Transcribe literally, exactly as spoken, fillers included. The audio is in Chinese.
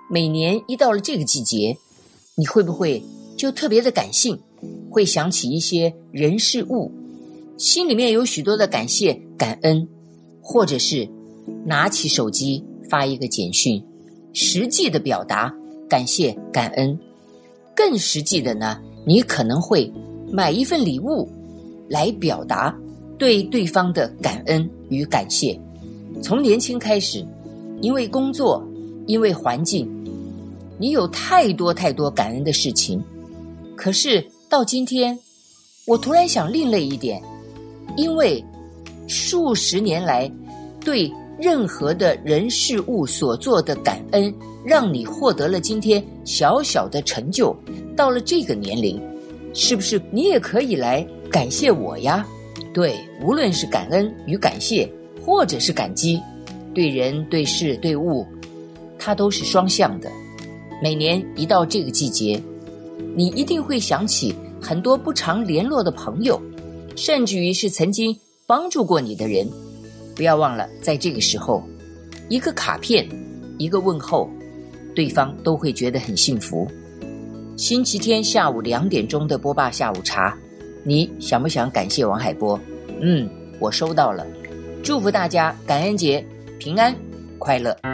每年一到了这个季节，你会不会就特别的感性，会想起一些人事物，心里面有许多的感谢感恩，或者是拿起手机发一个简讯，实际的表达感谢感恩。更实际的呢，你可能会买一份礼物来表达对对方的感恩与感谢。从年轻开始，因为工作，因为环境，你有太多太多感恩的事情。可是到今天，我突然想另类一点，因为数十年来对任何的人事物所做的感恩，让你获得了今天小小的成就。到了这个年龄，是不是你也可以来感谢我呀？对，无论是感恩与感谢，或者是感激，对人对事对物，它都是双向的。每年一到这个季节，你一定会想起很多不常联络的朋友，甚至于是曾经帮助过你的人。不要忘了，在这个时候，一个卡片，一个问候，对方都会觉得很幸福。星期天下午两点钟的波霸下午茶，你想不想感谢王海波？嗯，我收到了。祝福大家感恩节平安快乐。